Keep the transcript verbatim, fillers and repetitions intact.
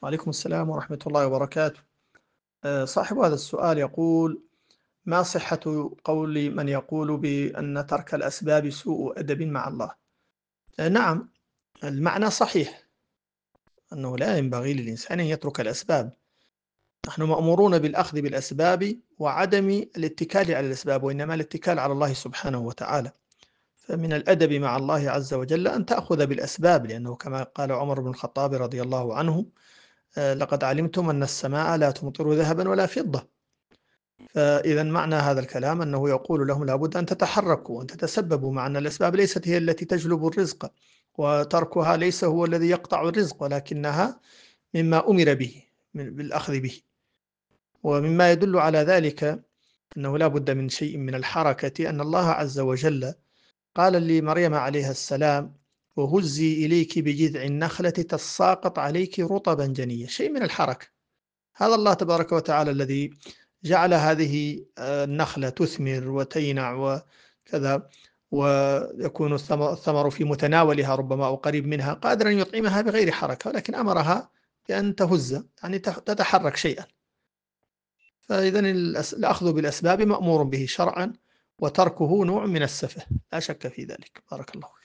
وعليكم السلام ورحمة الله وبركاته. آه، صاحب هذا السؤال يقول: ما صحة قول من يقول بأن ترك الأسباب سوء أدب مع الله؟ آه، نعم، المعنى صحيح، أنه لا ينبغي للإنسان أن يترك الأسباب. نحن مأمورون بالأخذ بالأسباب وعدم الاتكال على الأسباب، وإنما الاتكال على الله سبحانه وتعالى. فمن الأدب مع الله عز وجل أن تأخذ بالأسباب، لأنه كما قال عمر بن الخطاب رضي الله عنه: آه، لقد علمتم أن السماء لا تمطر ذهبا ولا فضة. فإذا معنى هذا الكلام أنه يقول لهم لابد أن تتحركوا وأن تتسببوا، مع أن الأسباب ليست هي التي تجلب الرزق، وتركها ليس هو الذي يقطع الرزق، ولكنها مما أمر به بالأخذ به. ومما يدل على ذلك أنه لا بد من شيء من الحركة، أن الله عز وجل قال لمريم عليها السلام: وهزي إليك بجذع النخلة تساقط عليك رطبا جنيا. شيء من الحركة. هذا الله تبارك وتعالى الذي جعل هذه النخلة تثمر وتينع وكذا، ويكون الثمر في متناولها ربما أو قريب منها، قادرا أن يطعمها بغير حركة، ولكن أمرها بأن تهز، يعني تتحرك شيئا. فإذا الأخذ بالأسباب مأمور به شرعا، وتركه نوع من السفه، لا شك في ذلك. بارك الله.